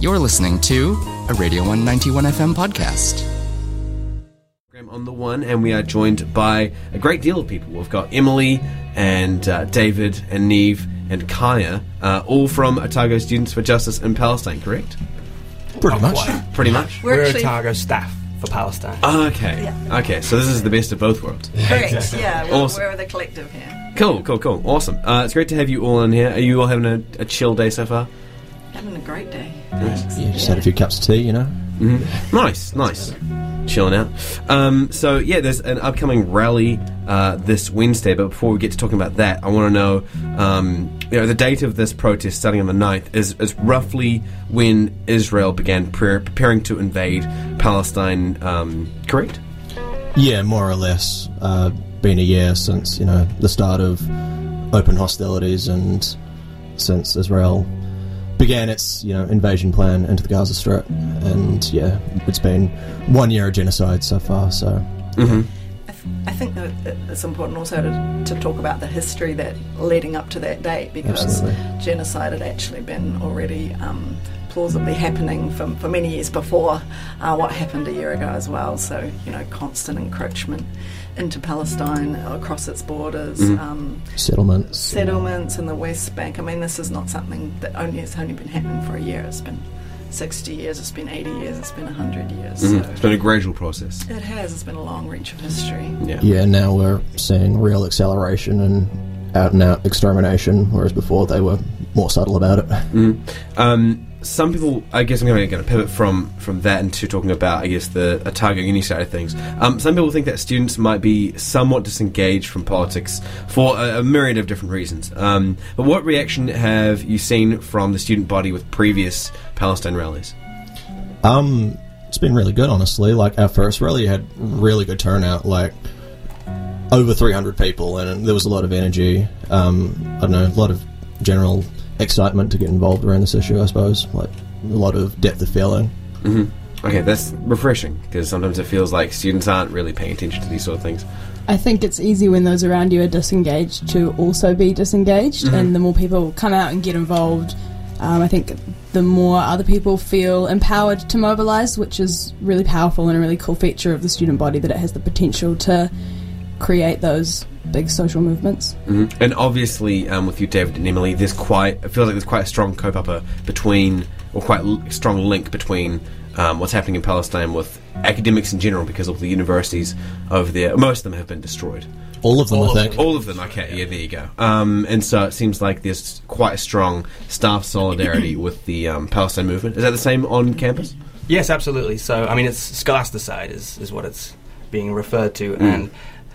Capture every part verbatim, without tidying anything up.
You're listening to a Radio one ninety-one F M podcast. On the one, and we are joined by a great deal of people. We've got Emily and uh, David and Neve and Kaya, uh, all from Otago Students for Justice in Palestine, correct? Pretty much. Quite. Pretty much. We're, We're actually... Otago staff for Palestine. Oh, okay. Yeah. Okay, so this is the best of both worlds. Correct, exactly. Yeah. We're, awesome. We're the collective here. Cool, cool, cool. Awesome. Uh, it's great to have you all in here. Are you all having a, a chill day so far? Having a great day. Nice. Yeah, just had a few cups of tea, you know. Mm-hmm. Nice, nice. Chilling out. Um, so, yeah, there's an upcoming rally uh, this Wednesday, but before we get to talking about that, I want to know, um, you know, the date of this protest starting on the ninth is, is roughly when Israel began pre- preparing to invade Palestine, um, correct? Yeah, more or less. Uh, been a year since, you know, the start of open hostilities and since Israel began its, you know, invasion plan into the Gaza Strip, and yeah, it's been one year of genocide so far. So, mm-hmm. I, th- I think that it's important also to, to talk about the history that leading up to that date, because Absolutely. genocide had actually been already um, plausibly happening for, for many years before uh, what happened a year ago as well. So, you know, constant encroachment into Palestine, across its borders, mm-hmm. um, settlements, settlements in the West Bank. I mean, this is not something that only has only been happening for a year. It's been sixty years, it's been eighty years, it's been one hundred years. Mm-hmm. So it's been a gradual process. it has. It's been a long reach of history. Yeah. Yeah. Now we're seeing real acceleration and out and out extermination, whereas before they were more subtle about it. Mm-hmm. Um, Some people, I guess I'm going to pivot from, from that into talking about, I guess, the Otago Uni side of things. Um, some people think that students might be somewhat disengaged from politics for a, a myriad of different reasons. Um, but what reaction have you seen from the student body with previous Palestine rallies? Um, it's been really good, honestly. Like, our first rally had really good turnout, like over three hundred people, and there was a lot of energy. Um, I don't know, a lot of general excitement to get involved around this issue, I suppose. Like, a lot of depth of feeling. Mm-hmm. Okay, that's refreshing, because sometimes it feels like students aren't really paying attention to these sort of things. I think it's easy when those around you are disengaged to also be disengaged, mm-hmm. and the more people come out and get involved, um, I think the more other people feel empowered to mobilise, which is really powerful and a really cool feature of the student body, that it has the potential to create those big social movements. Mm-hmm. And obviously, um, with you, David and Emily, there's quite, it feels like there's quite a strong kaupapa between, or quite a l- strong link between um, what's happening in Palestine with academics in general, because of the universities over there. Most of them have been destroyed. All of them, all I of think. Them. All of them, okay, yeah, there you go. Um, and so it seems like there's quite a strong staff solidarity with the um, Palestine movement. Is that the same on campus? Yes, absolutely. So, I mean, it's scholasticide is, is what it's being referred to, mm. and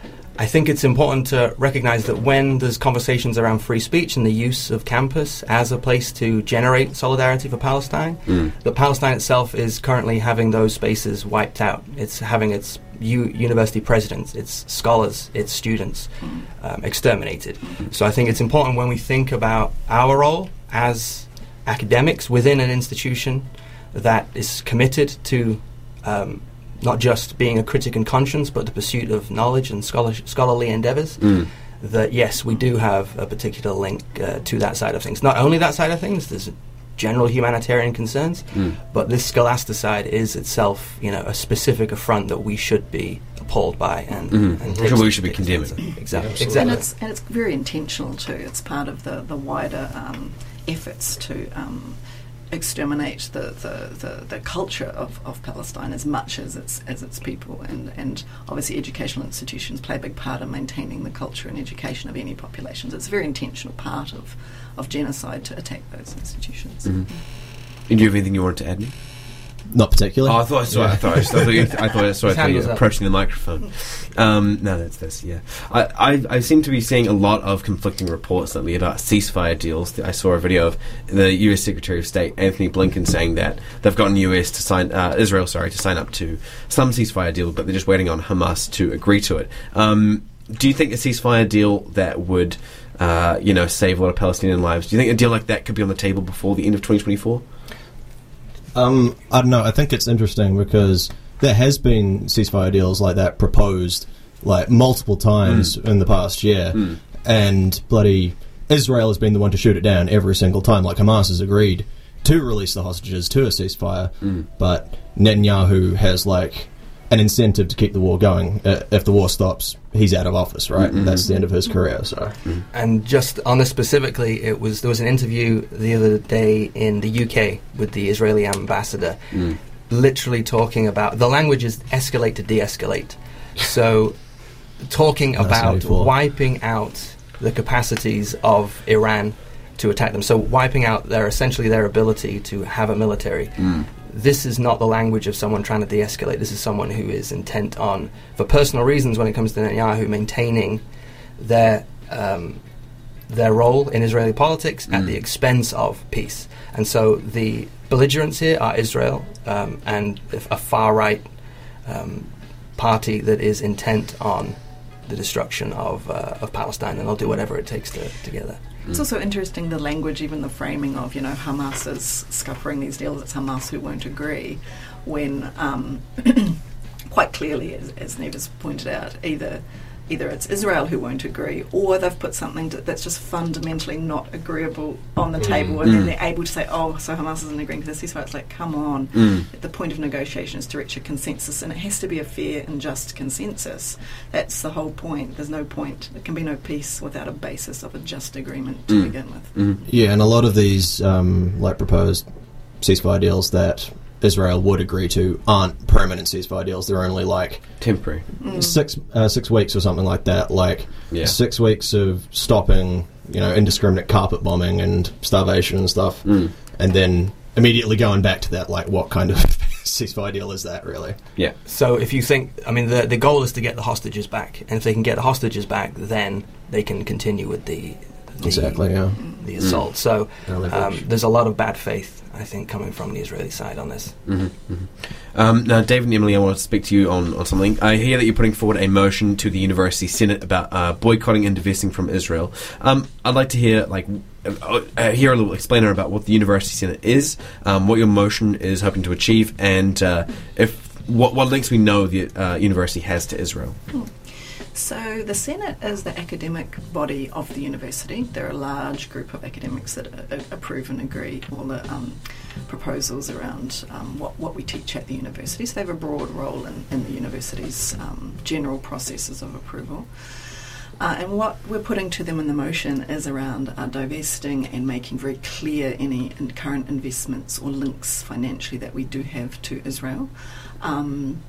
I think it's important to recognise that when there's conversations around free speech and the use of campus as a place to generate solidarity for Palestine, mm. that Palestine itself is currently having those spaces wiped out. It's having its u- university presidents, its scholars, its students um, exterminated. So I think it's important when we think about our role as academics within an institution that is committed to um, not just being a critic in conscience, but the pursuit of knowledge and scholar- scholarly endeavours, mm. that yes, we do have a particular link uh, to that side of things. Not only that side of things, there's general humanitarian concerns, mm. but this scholasticide is itself, you know, a specific affront that we should be appalled by and, mm-hmm. and take we should be condemning. Exactly. Yeah, exactly. And it's, and it's very intentional too. It's part of the, the wider um, efforts to um, exterminate the, the, the, the culture of, of Palestine as much as its as its people, and, and obviously educational institutions play a big part in maintaining the culture and education of any populations. It's a very intentional part of, of genocide to attack those institutions. Mm-hmm. And do you have anything you wanted to add, Nick? Not particularly. Oh, I thought I saw. Yeah. I thought I, thought you, I thought I saw. I thought you were approaching the microphone. Um, no, that's this. Yeah, I, I I seem to be seeing a lot of conflicting reports lately about ceasefire deals. I saw a video of the U S Secretary of State Anthony Blinken saying that they've gotten U S to sign uh, Israel, sorry, to sign up to some ceasefire deal, but they're just waiting on Hamas to agree to it. Um, do you think a ceasefire deal that would, uh, you know, save a lot of Palestinian lives? Do you think a deal like that could be on the table before the end of twenty twenty-four? Um, I don't know. I think it's interesting because there has been ceasefire deals like that proposed like multiple times mm. in the past year, mm. and bloody Israel has been the one to shoot it down every single time. Like Hamas has agreed to release the hostages, to a ceasefire, mm. but Netanyahu has like an incentive to keep the war going. Uh, if the war stops, he's out of office, right? Mm-hmm. That's the end of his career. So, mm. And just on this specifically, it was there was an interview the other day in the U K with the Israeli ambassador, mm. literally talking about the language is escalate to de-escalate. So, talking about wiping out the capacities of Iran to attack them. So, wiping out their essentially their ability to have a military. Mm. This is not the language of someone trying to de-escalate. This is someone who is intent on, for personal reasons when it comes to Netanyahu, maintaining their um, their role in Israeli politics mm. at the expense of peace. And so the belligerents here are Israel um, and a far-right um, party that is intent on the destruction of uh, of Palestine, and they'll do whatever it takes to, to get that. It's also interesting, the language, even the framing of, you know, Hamas is scuppering these deals, it's Hamas who won't agree, when um, quite clearly, as, as Neva's pointed out, either either it's Israel who won't agree, or they've put something to, that's just fundamentally not agreeable on the mm. table, and mm. then they're able to say, oh, so Hamas isn't agreeing to this ceasefire. It's like, come on. Mm. The point of negotiation is to reach a consensus, and it has to be a fair and just consensus. That's the whole point. There's no point. There can be no peace without a basis of a just agreement to mm. begin with. Mm. Yeah, and a lot of these um, like proposed ceasefire deals that Israel would agree to aren't permanent ceasefire deals. They're only like temporary, mm. six uh, six weeks or something like that. Like yeah. six weeks of stopping, you know, indiscriminate carpet bombing and starvation and stuff, mm. and then immediately going back to that. Like, what kind of ceasefire deal is that, really? Yeah. So if you think, I mean, the the goal is to get the hostages back, and if they can get the hostages back, then they can continue with the, the exactly, yeah, the assault. Mm. So um, there's a lot of bad faith, I think, coming from the Israeli side on this. Mm-hmm, mm-hmm. Um, now, David and Emily, I want to speak to you on, on something. I hear that you're putting forward a motion to the University Senate about uh, boycotting and divesting from Israel. Um, I'd like to hear, like, uh, uh, hear a little explainer about what the University Senate is, um, what your motion is hoping to achieve, and uh, if what, what links we know the uh, university has to Israel. Hmm. So the Senate is the academic body of the university. They're a large group of academics that uh, approve and agree all the um, proposals around um, what, what we teach at the university. So they have a broad role in, in the university's um, general processes of approval. Uh, and what we're putting to them in the motion is around uh, divesting and making very clear any in current investments or links financially that we do have to Israel. Um,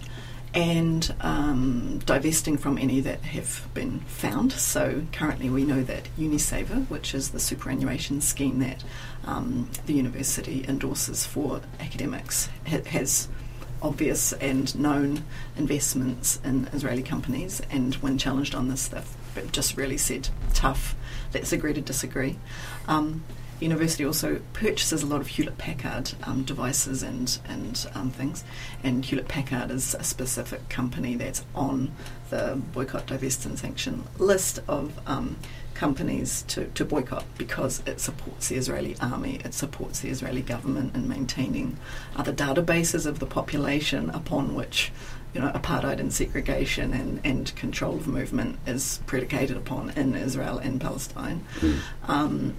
and um, divesting from any that have been found. So currently we know that Unisaver, which is the superannuation scheme that um, the university endorses for academics, ha- has obvious and known investments in Israeli companies, and when challenged on this, they've just really said, tough, let's agree to disagree. Um, The university also purchases a lot of Hewlett-Packard um, devices and and um, things, and Hewlett-Packard is a specific company that's on the boycott, divest and sanction list of um, companies to, to boycott because it supports the Israeli army, it supports the Israeli government in maintaining other databases of the population upon which, you know, apartheid and segregation and, and control of movement is predicated upon in Israel and Palestine. Mm. Um,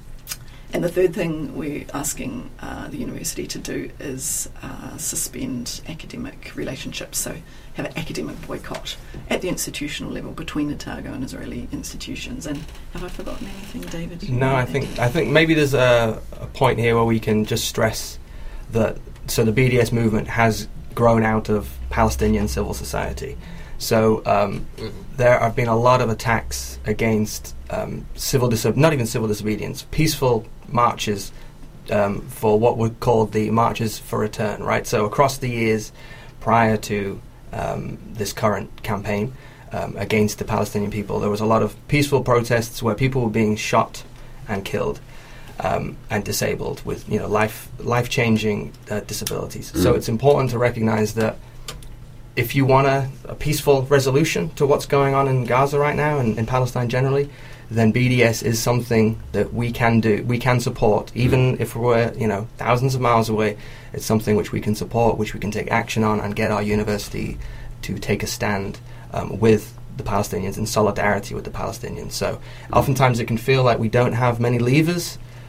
And the third thing we're asking uh, the university to do is uh, suspend academic relationships, so have an academic boycott at the institutional level between Otago and Israeli institutions. And have I forgotten anything, David? No, I think I think maybe there's a, a point here where we can just stress that, so the B D S movement has grown out of Palestinian civil society. So um, mm-hmm. there have been a lot of attacks against um, civil diso- not even civil disobedience, peaceful marches um, for what were called the Marches for Return, right? So across the years prior to um, this current campaign um, against the Palestinian people, there was a lot of peaceful protests where people were being shot and killed um, and disabled with, you know, life life-changing uh, disabilities. Mm. So it's important to recognize that if you want a, a peaceful resolution to what's going on in Gaza right now and in Palestine generally, then B D S is something that we can do, we can support, even if we're, you know, thousands of miles away. It's something which we can support, which we can take action on, and get our university to take a stand um, with the Palestinians, in solidarity with the Palestinians. So oftentimes it can feel like we don't have many levers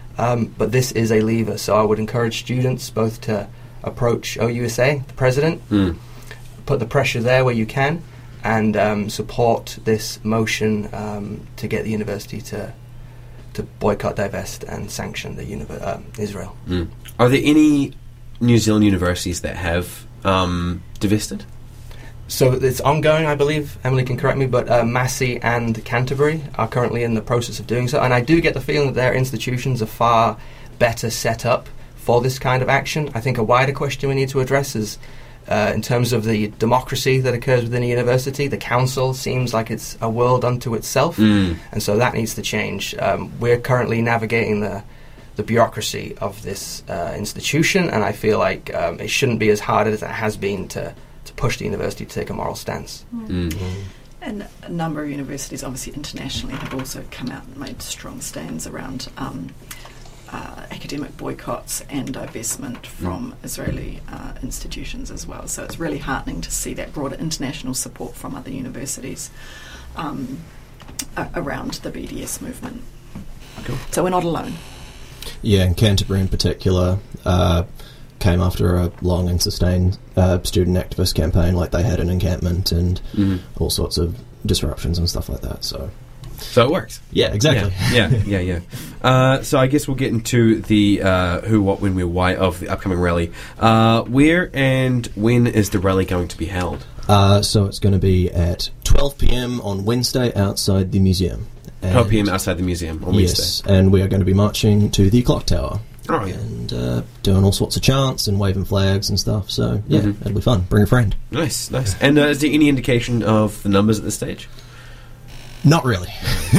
Um, but this is a lever, so I would encourage students both to approach O U S A, the president, Mm. put the pressure there where you can, and um, support this motion um, to get the university to to boycott, divest, and sanction the univer- uh, Israel. Mm. Are there any New Zealand universities that have um, divested? So it's ongoing, I believe. Emily can correct me, but uh, Massey and Canterbury are currently in the process of doing so. And I do get the feeling that their institutions are far better set up for this kind of action. I think a wider question we need to address is, uh, in terms of the democracy that occurs within a university, the council seems like it's a world unto itself, Mm. and so that needs to change. Um, we're currently navigating the the bureaucracy of this uh, institution, and I feel like um, it shouldn't be as hard as it has been to to push the university to take a moral stance. Mm. And a number of universities, obviously internationally, have also come out and made strong stands around um, uh, academic boycotts and divestment from Israeli uh, institutions as well. So it's really heartening to see that broader international support from other universities um, a- around the B D S movement. Cool. So we're not alone. Yeah, and Canterbury in particular uh, came after a long and sustained uh, student activist campaign, like they had an encampment and Mm. all sorts of disruptions and stuff like that. So, So it works. yeah, exactly. Yeah, yeah, yeah. yeah. Uh, so I guess we'll get into the uh, who, what, when, where, why of the upcoming rally. Uh, where and when is the rally going to be held? Uh, so it's going to be at twelve p.m. on Wednesday outside the museum. And twelve p.m. outside the museum on yes, Wednesday. and we are going to be marching to the clock tower. Oh, yeah. And uh, doing all sorts of chants and waving flags and stuff. So, yeah, Mhm. it'll be fun. Bring a friend. Nice, nice. And uh, is there any indication of the numbers at this stage? Not really.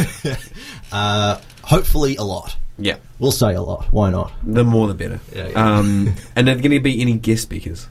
uh, hopefully a lot. Yeah. We'll say a lot. Why not? The more the better. Yeah, yeah. Um, and are there going to be any guest speakers?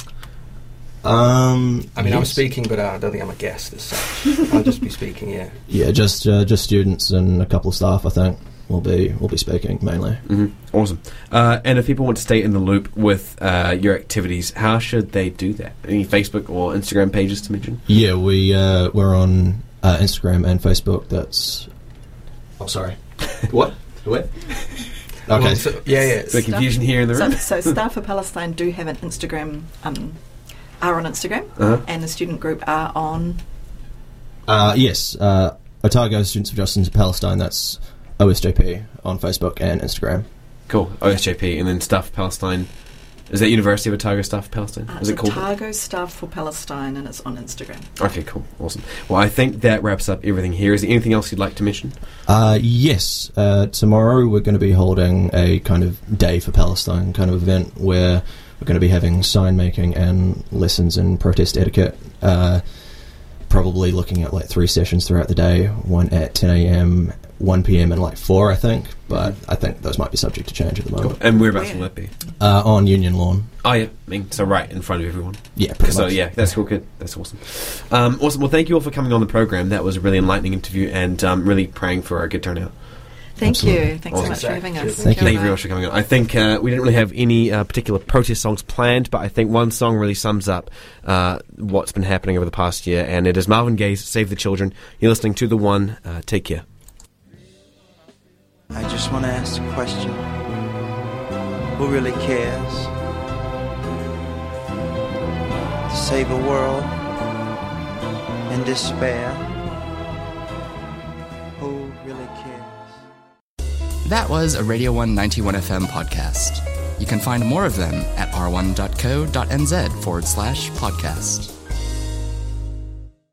Um, I mean, I'm yes. speaking, but uh, I don't think I'm a guest as such. I'll just be speaking, yeah. Yeah, just uh, just students and a couple of staff, I think, will be will be speaking mainly. Mm-hmm. Awesome. Uh, and if people want to stay in the loop with uh, your activities, how should they do that? Any Facebook or Instagram pages to mention? Yeah, we uh, we're on uh, Instagram and Facebook. That's. Oh, sorry. What? What? Okay. Well, so- yeah, yeah. The confusion here in the So, room. so Staff for Palestine do have an Instagram, um, are on Instagram, Uh-huh. and the student group are on. Uh, yes, uh, Otago Students of Justice in Palestine. That's O S J P on Facebook and Instagram. Cool. O S J P. And then Staff Palestine. Is that University of Otago Staff Palestine? Uh, Is it called? Otago Staff for Palestine, and it's on Instagram. Okay, cool. Awesome. Well, I think that wraps up everything here. Is there anything else you'd like to mention? Uh, yes, uh, tomorrow we're going to be holding a kind of Day for Palestine kind of event where we're going to be having sign making and lessons in protest etiquette. Uh, probably looking at like three sessions throughout the day, one at ten a.m, one p.m, and like four, I think. But I think those might be subject to change at the Cool. moment. And whereabouts Where? will that be? Uh, on Union Lawn. Oh, yeah. I mean, so right in front of everyone. Yeah, pretty So much. yeah, that's cool. Good. That's awesome. Um, awesome. Well, thank you all for coming on the program. That was a really enlightening interview, and um, really praying for a good turnout. Thank Absolutely. you. Thanks Awesome. so much for having us. Thank Thank you very much for coming on. I think uh, we didn't really have any uh, particular protest songs planned, but I think one song really sums up uh, what's been happening over the past year, and it is Marvin Gaye's "Save the Children." You're listening to The One. Uh, take care. I just want to ask a question. Who really cares? To save a world in despair? Who really cares? That was a Radio one ninety-one F M podcast. You can find more of them at r one dot co dot n z forward slash podcast.